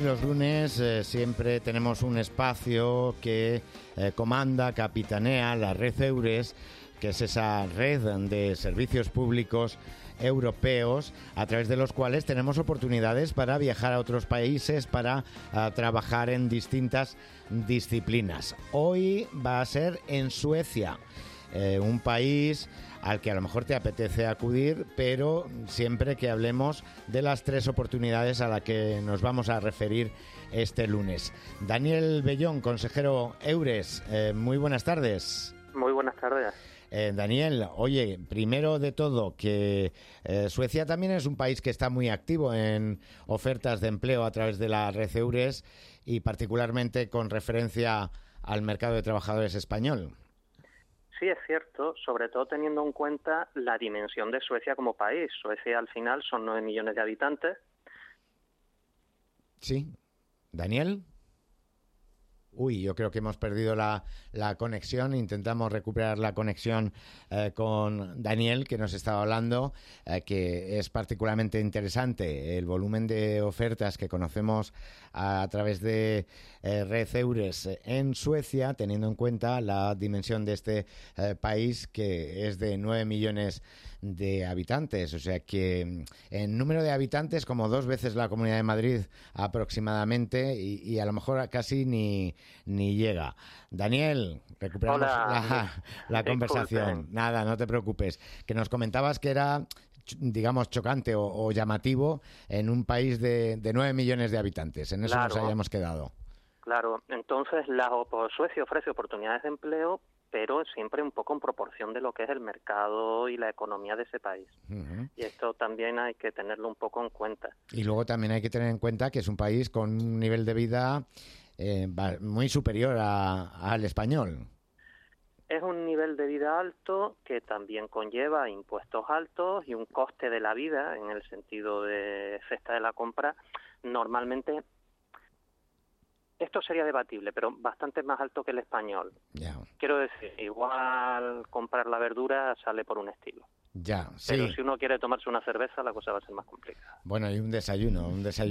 los lunes siempre tenemos un espacio que capitanea la red EURES, que es esa red de servicios públicos europeos a través de los cuales tenemos oportunidades para viajar a otros países, para trabajar en distintas disciplinas. Hoy va a ser en Suecia, un país al que a lo mejor te apetece acudir, pero siempre que hablemos de las 3 oportunidades a las que nos vamos a referir este lunes. Daniel Bellón, consejero EURES, muy buenas tardes. Muy buenas tardes. Daniel, oye, primero de todo, que Suecia también es un país que está muy activo en ofertas de empleo a través de la red EURES y particularmente con referencia al mercado de trabajadores español. Sí, es cierto, sobre todo teniendo en cuenta la dimensión de Suecia como país. Suecia al final son 9 millones de habitantes. Sí. ¿Daniel? Uy, yo creo que hemos perdido la conexión. Intentamos recuperar la conexión con Daniel, que nos estaba hablando, que es particularmente interesante el volumen de ofertas que conocemos a través de Red EURES en Suecia, teniendo en cuenta la dimensión de este país, que es de 9 millones de habitantes. O sea que en número de habitantes como 2 veces la Comunidad de Madrid aproximadamente, y a lo mejor casi ni llega. Daniel, recuperamos la conversación. Nada, no te preocupes. Que nos comentabas que era, digamos, chocante o llamativo en un país de 9 millones de habitantes. En eso nos habíamos quedado. Claro, entonces Suecia ofrece oportunidades de empleo, pero siempre un poco en proporción de lo que es el mercado y la economía de ese país. Uh-huh. Y esto también hay que tenerlo un poco en cuenta. Y luego también hay que tener en cuenta que es un país con un nivel de vida muy superior al español. Es un nivel de vida alto que también conlleva impuestos altos y un coste de la vida, en el sentido de cesta de la compra, normalmente. Esto sería debatible, pero bastante más alto que el español. Yeah. Quiero decir, igual comprar la verdura sale por un estilo. Ya, sí. Pero si uno quiere tomarse una cerveza, la cosa va a ser más complicada. Bueno, y un desayuno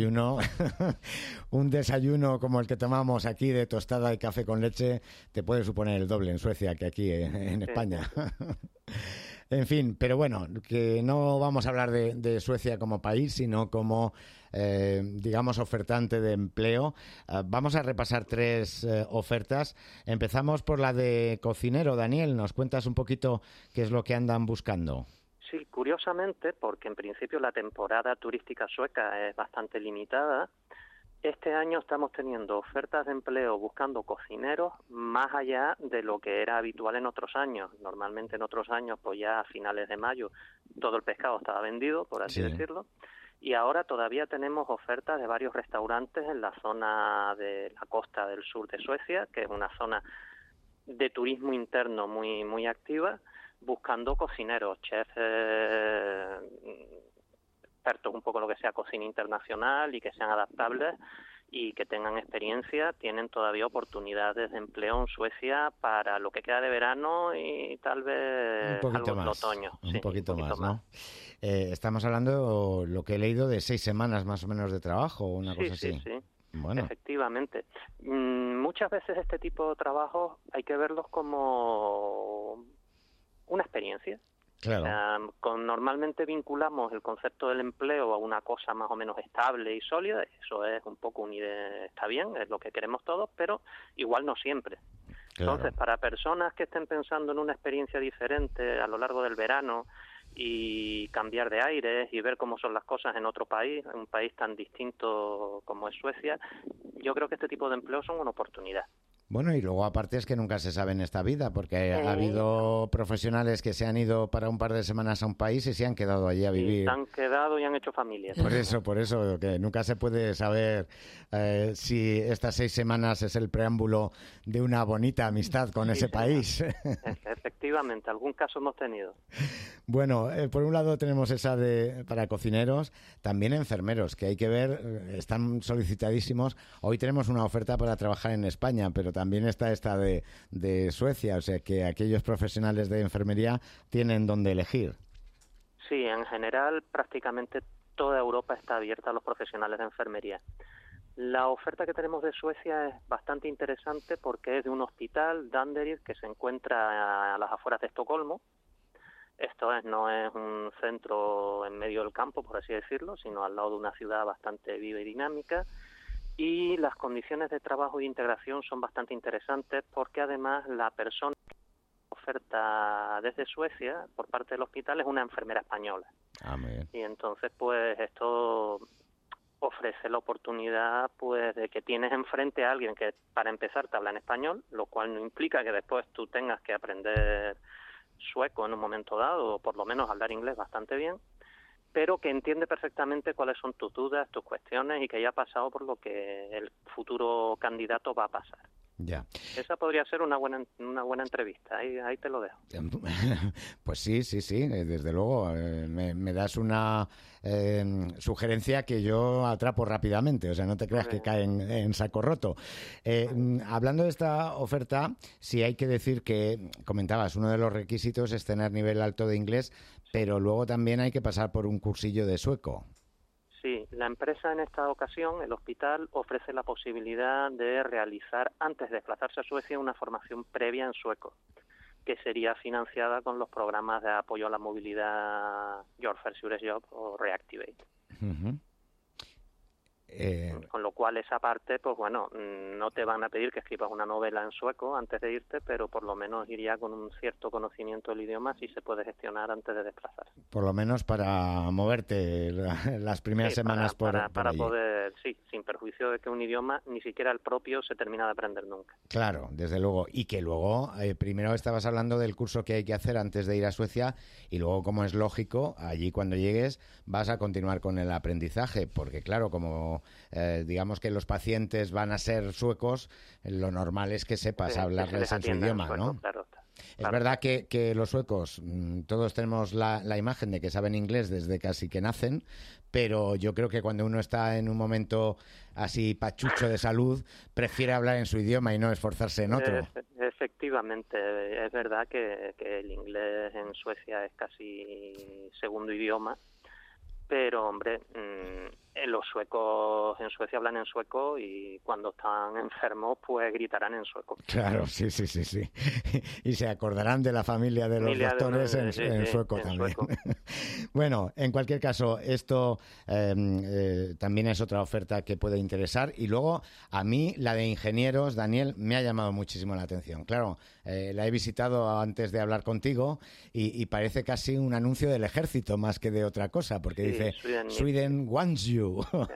un desayuno como el que tomamos aquí de tostada y café con leche te puede suponer el doble en Suecia que aquí en España. En fin, pero bueno, que no vamos a hablar de Suecia como país, sino como, digamos, ofertante de empleo. Vamos a repasar 3 ofertas. Empezamos por la de cocinero. Daniel, ¿nos cuentas un poquito qué es lo que andan buscando? Sí, curiosamente, porque en principio la temporada turística sueca es bastante limitada, este año estamos teniendo ofertas de empleo buscando cocineros más allá de lo que era habitual en otros años. Normalmente en otros años, pues ya a finales de mayo, todo el pescado estaba vendido, por así decirlo. Y ahora todavía tenemos ofertas de varios restaurantes en la zona de la costa del sur de Suecia, que es una zona de turismo interno muy, muy activa, buscando cocineros, chefs expertos un poco en lo que sea cocina internacional y que sean adaptables y que tengan experiencia. Tienen todavía oportunidades de empleo en Suecia para lo que queda de verano y tal vez algo de otoño. Un poquito más, ¿no? Estamos hablando, lo que he leído, de 6 semanas más o menos de trabajo, una cosa así. Sí. Bueno. Efectivamente. Muchas veces este tipo de trabajos hay que verlos como una experiencia. Claro. Normalmente vinculamos el concepto del empleo a una cosa más o menos estable y sólida. Eso es un poco está bien, es lo que queremos todos, pero igual no siempre. Claro. Entonces, para personas que estén pensando en una experiencia diferente a lo largo del verano y cambiar de aires y ver cómo son las cosas en otro país, en un país tan distinto como es Suecia, yo creo que este tipo de empleos son una oportunidad. Bueno, y luego aparte es que nunca se sabe en esta vida, porque ha habido profesionales que se han ido para un par de semanas a un país y se han quedado allí a vivir. Se han quedado y han hecho familia. Por eso, que nunca se puede saber si estas 6 semanas es el preámbulo de una bonita amistad con ese país. Efectivamente, algún caso hemos tenido. Bueno, por un lado tenemos esa para cocineros, también enfermeros, que hay que ver, están solicitadísimos. Hoy tenemos una oferta para trabajar en España, pero también está esta de Suecia, o sea que aquellos profesionales de enfermería tienen donde elegir. Sí, en general prácticamente toda Europa está abierta a los profesionales de enfermería. La oferta que tenemos de Suecia es bastante interesante porque es de un hospital, Danderyd, que se encuentra a las afueras de Estocolmo. Esto no es un centro en medio del campo, por así decirlo, sino al lado de una ciudad bastante viva y dinámica. Y las condiciones de trabajo y integración son bastante interesantes porque además la persona que oferta desde Suecia por parte del hospital es una enfermera española. Muy bien. Y entonces pues esto ofrece la oportunidad pues de que tienes enfrente a alguien que para empezar te habla en español, lo cual no implica que después tú tengas que aprender sueco en un momento dado, o por lo menos hablar inglés bastante bien, pero que entiende perfectamente cuáles son tus dudas, tus cuestiones y que ya ha pasado por lo que el futuro candidato va a pasar. Ya. Esa podría ser una buena entrevista, ahí te lo dejo. Pues sí, desde luego. Me das una sugerencia que yo atrapo rápidamente, o sea, no te creas que cae en saco roto. Hablando de esta oferta, sí hay que decir que, comentabas, uno de los requisitos es tener nivel alto de inglés, pero luego también hay que pasar por un cursillo de sueco. Sí, la empresa en esta ocasión, el hospital, ofrece la posibilidad de realizar, antes de desplazarse a Suecia, una formación previa en sueco, que sería financiada con los programas de apoyo a la movilidad Your First US Job o Reactivate. Uh-huh. Con lo cual esa parte, pues bueno, no te van a pedir que escribas una novela en sueco antes de irte, pero por lo menos iría con un cierto conocimiento del idioma si se puede gestionar antes de desplazarse. Por lo menos para moverte las primeras semanas por allí. Poder, sí, sin perjuicio de que un idioma ni siquiera el propio se termina de aprender nunca. Claro, desde luego. Y que luego, primero estabas hablando del curso que hay que hacer antes de ir a Suecia y luego, como es lógico, allí cuando llegues vas a continuar con el aprendizaje, porque claro, como digamos que los pacientes van a ser suecos, lo normal es que sepas hablarles en su idioma, sueco, ¿no? Claro. Es verdad que los suecos, todos tenemos la imagen de que saben inglés desde casi que nacen, pero yo creo que cuando uno está en un momento así pachucho de salud, prefiere hablar en su idioma y no esforzarse en otro. Efectivamente, es verdad que el inglés en Suecia es casi segundo idioma, pero hombre, los suecos en Suecia hablan en sueco y cuando están enfermos pues gritarán en sueco. Claro, sí. Y se acordarán de la familia de los doctores en sueco también. Sueco. Bueno, en cualquier caso, esto también es otra oferta que puede interesar. Y luego, a mí, la de ingenieros, Daniel, me ha llamado muchísimo la atención. Claro, la he visitado antes de hablar contigo y parece casi un anuncio del ejército más que de otra cosa, porque dice, Sweden wants you.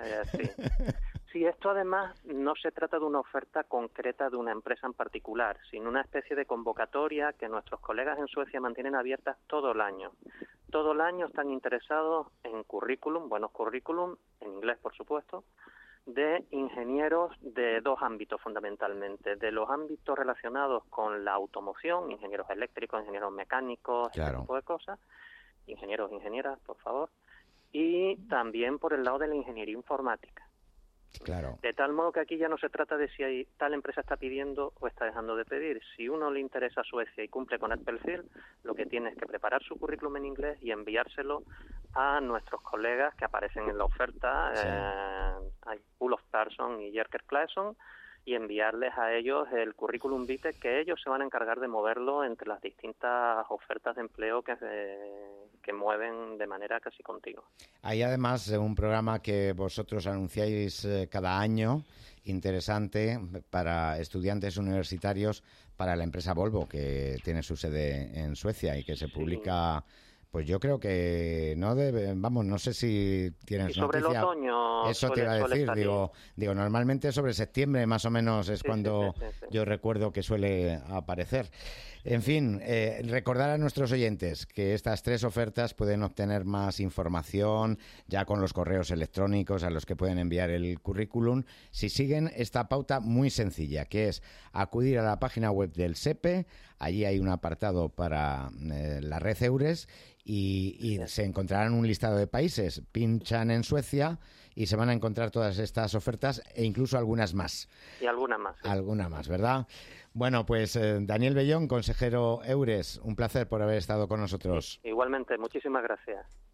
Sí, esto además no se trata de una oferta concreta de una empresa en particular, sino una especie de convocatoria que nuestros colegas en Suecia mantienen abiertas todo el año. Todo el año están interesados en buenos currículum, en inglés por supuesto, de ingenieros de dos ámbitos fundamentalmente, de los ámbitos relacionados con la automoción, ingenieros eléctricos, ingenieros mecánicos, claro, este tipo de cosas, ingenieros e ingenieras, por favor, y también por el lado de la ingeniería informática. Claro. De tal modo que aquí ya no se trata de si tal empresa está pidiendo o está dejando de pedir. Si uno le interesa Suecia y cumple con el perfil, lo que tiene es que preparar su currículum en inglés y enviárselo a nuestros colegas que aparecen en la oferta, hay Olof Persson y Jerker Claesson, y enviarles a ellos el currículum vitae, que ellos se van a encargar de moverlo entre las distintas ofertas de empleo que mueven de manera casi continua. Hay además un programa que vosotros anunciáis cada año, interesante, para estudiantes universitarios para la empresa Volvo, que tiene su sede en Suecia y que se publica... Pues yo creo que no sé si tienes sobre noticia. El otoño eso te iba a decir, digo, normalmente sobre septiembre más o menos es cuando yo recuerdo que suele aparecer. En fin, recordar a nuestros oyentes que estas tres ofertas pueden obtener más información ya con los correos electrónicos a los que pueden enviar el currículum si siguen esta pauta muy sencilla, que es acudir a la página web del SEPE. Allí hay un apartado para la red EURES y se encontrarán un listado de países. Pinchan en Suecia y se van a encontrar todas estas ofertas e incluso algunas más. Y algunas más. Sí. Alguna más, ¿verdad? Bueno, pues Daniel Bellón, consejero EURES, un placer por haber estado con nosotros. Igualmente, muchísimas gracias.